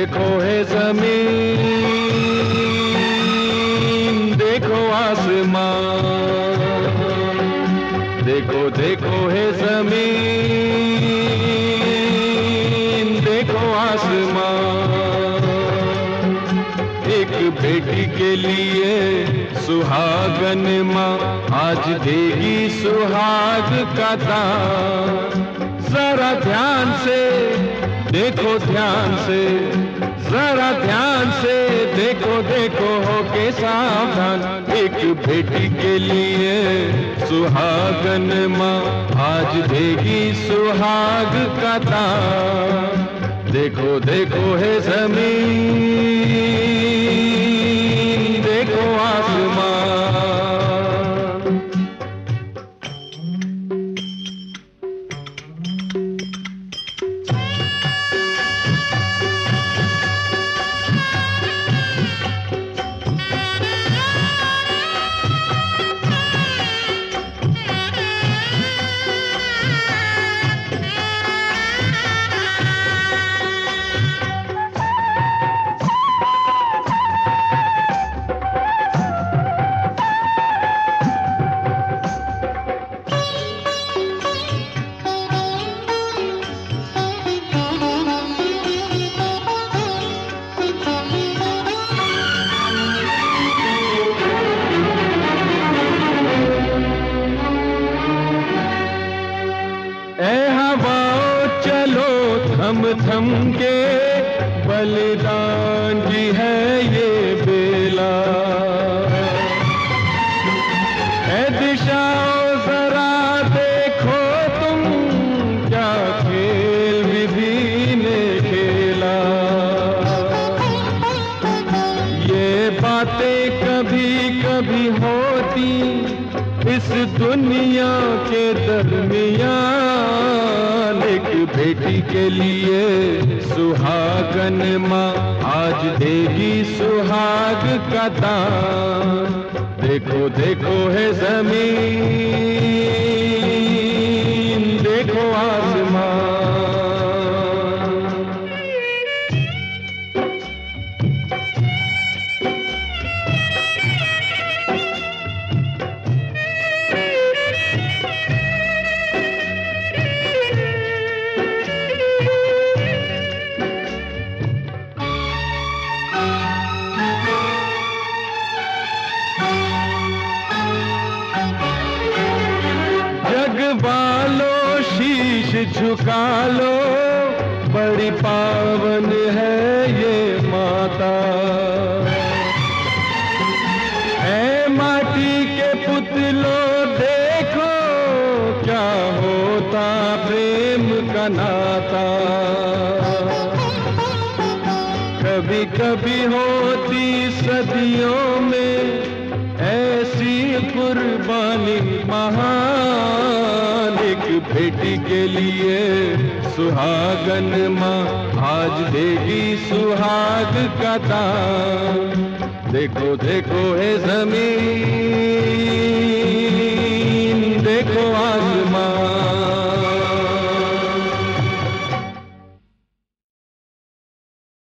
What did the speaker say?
देखो है ज़मीन, देखो आसमान, देखो देखो है ज़मीन, देखो आसमान। एक बेटी के लिए सुहागन माँ आज देगी सुहाग का दान। जरा ध्यान से देखो, ध्यान से, जरा ध्यान से देखो, देखो हो के सावधान। एक बेटी के लिए सुहागन माँ आज देगी सुहाग का दान। देखो देखो है ज़मीन, देखो आसमान। थम थम के बलिदान की है ये बेला। है दिशाओं जरा देखो तुम, क्या खेल विधि ने खेला। ये बातें कभी कभी होती इस दुनिया के दरमियान। एक बेटी के लिए सुहागन माँ आज देगी सुहाग का दान। देखो देखो है ज़मीन, देखो आसमान। वालो शीश झुका लो, बड़ी पावन है ये माता। है माटी के पुतलों देखो, क्या होता प्रेम का नाता। कभी कभी होती सदियों में ऐसी कुर्बानी महान। एक बेटी के लिए सुहागन माँ आज देगी सुहाग का दान। देखो देखो है ज़मीन,